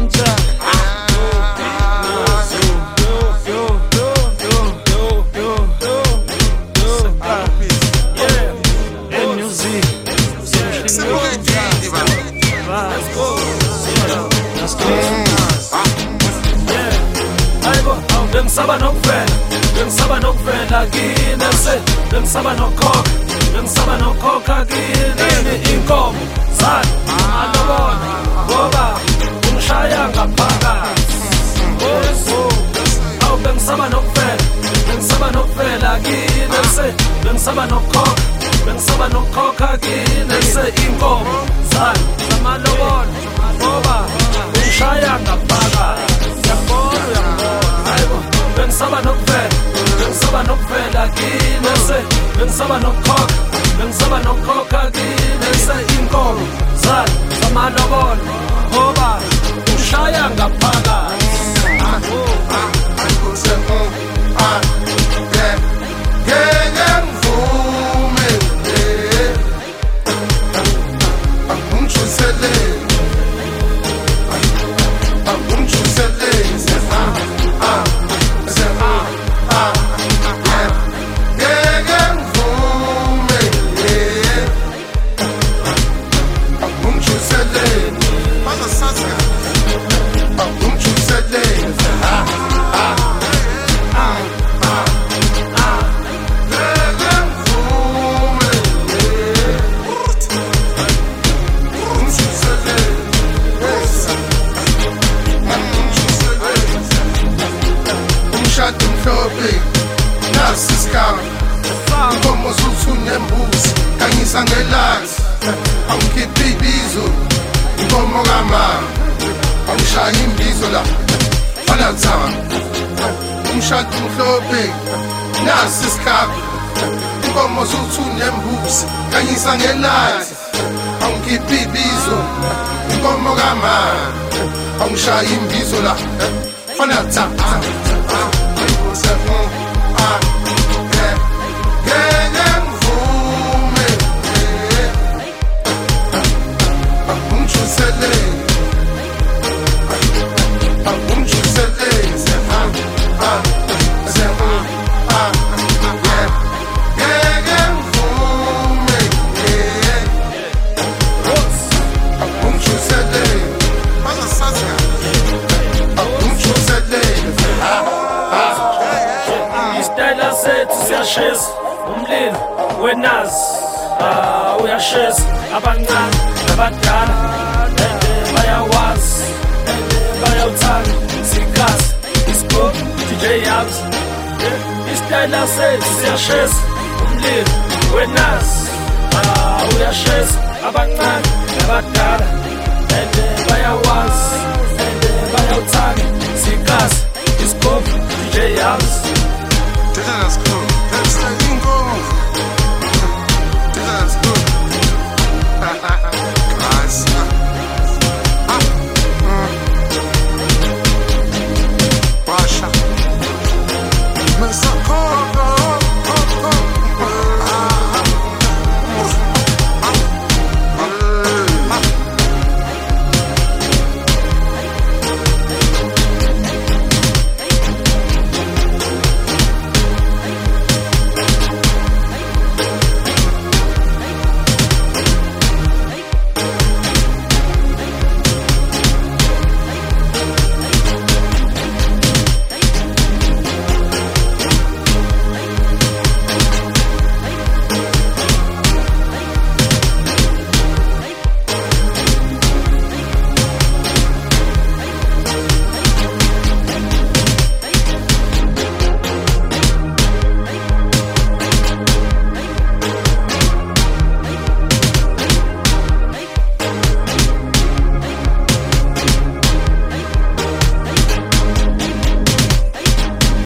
Bengisaba nokuvela kini ese bengisaba nokhokha kini inkomo zani alobona ngoba ungishaya ngaphakathi awu bengisaba nokuvela kini ese bengisaba nokhokha kini ese inkomo zani amalobona ngoba ungishaya ngaphakathi yabona hayibo bengisaba nokuvela kini ese bengisaba nokhokha kini ese inkomo zani zamalobolo ngoba ushaya ngaphakathi Inkomo zuthu nembuzi kanyisa ngelazi awukhiphi ibizo inkomo kamama awushaya imbizo la fana thama umshado mhlophe nasi isikhabi inkomo zuthu nembuzi kanyisa ngelazi awukhiphi ibizo inkomo kamama awushaya imbizo la fana thama Uyashisa umlilo wenazi uyashisa abancane nabadala bayawazi bayawuthanda sikazi iscope DJ Yabs istyle sethu siyashisa umlilo wenazi uyashisa abancane nabadala bayawazi